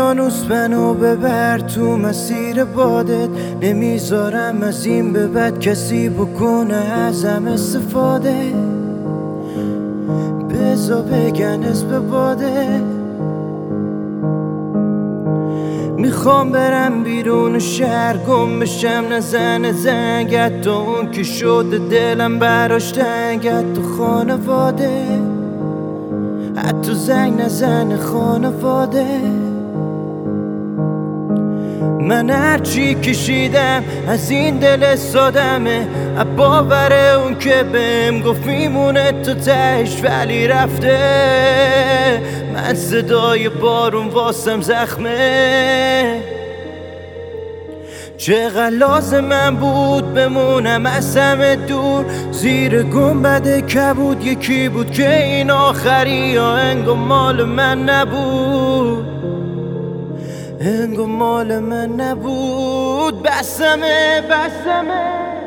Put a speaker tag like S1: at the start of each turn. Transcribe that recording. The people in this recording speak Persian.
S1: اقیانوس منو ببر تو مسیر بادت، نمیذارم از این به بعد کسی بکنه ازم استفاده. بزا بگن اسم باده، میخوام برم بیرون شهر گم بشم، نزن زنگ حتی اون که شده دلم براش تنگ، حتی خانواده حتی زنگ نزن خانواده. من هرچی کشیدم از این دل سادمه، باور اون که بهم گفت میمونه تو تهش ولی رفته. من صدای بارون واسم زخمه، چقدر لازم من بود بمونم از همه دور، زیر گنبد کبود یکی بود که این آخری یا انگار مال من نبود، انگار مال من نبود. بسمه